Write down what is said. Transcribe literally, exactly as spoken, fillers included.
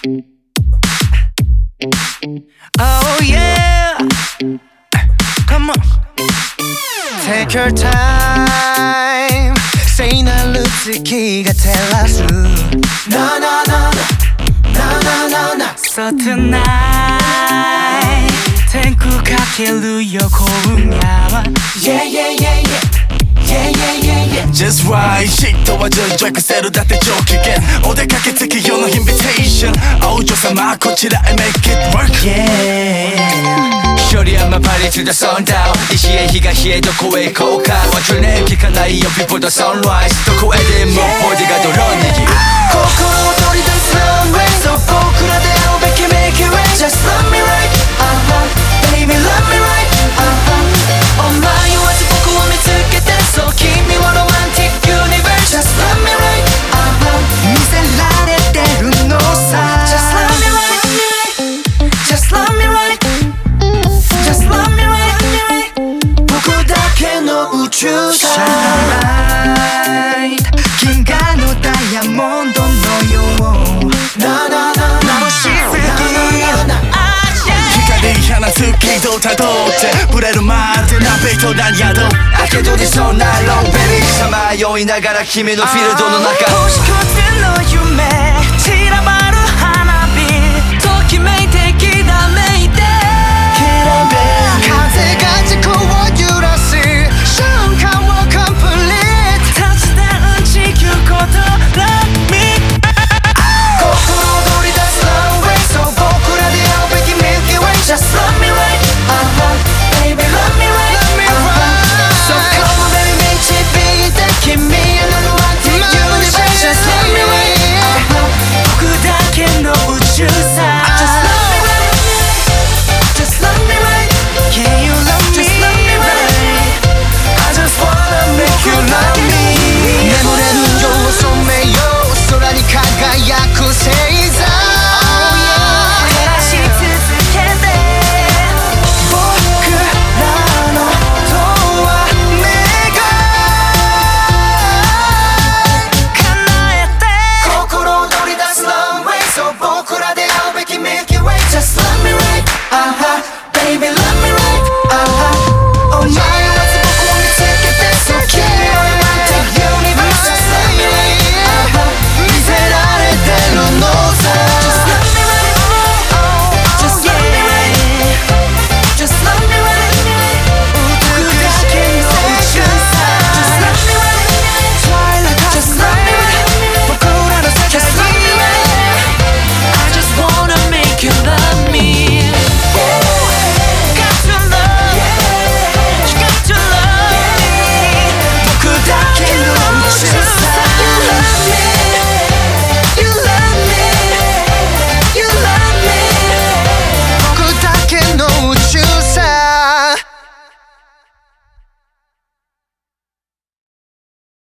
Oh yeah, come on. Take your time. Say 날 루트기가 텔라수. No no no no no no no. So tonight 天空かけるよ今夜は Yeah yeah yeah yeah Yeah yeah yeah yeah Just right シットは順序エクセルだって上機嫌お出かけ月夜のインビテーションお嬢様こちらへ Make it work Yeah Shorty I'ma party to the sundown 西へ東へどこへ行こうか What's your name 聞かないよ Before the sunrise どこへでもボディがドローン握る心を取り出す runway So 僕らで会うべき make it right Just love me right uh-huh Baby love me right uh-huh お前言わず僕を見つけて So 君は romantic universe Just love me right uh-huh 見せられてるのさ Just love me right Just love me right Just love me right 僕だけの宇宙さ Shine bright 銀河のダイヤモンドのよう No no no no しすぎ光放つ軌道たどってブレるまでなベイトな宿明けとりそうなロンベリーさまよいながら君のフィールドの中星屑の夢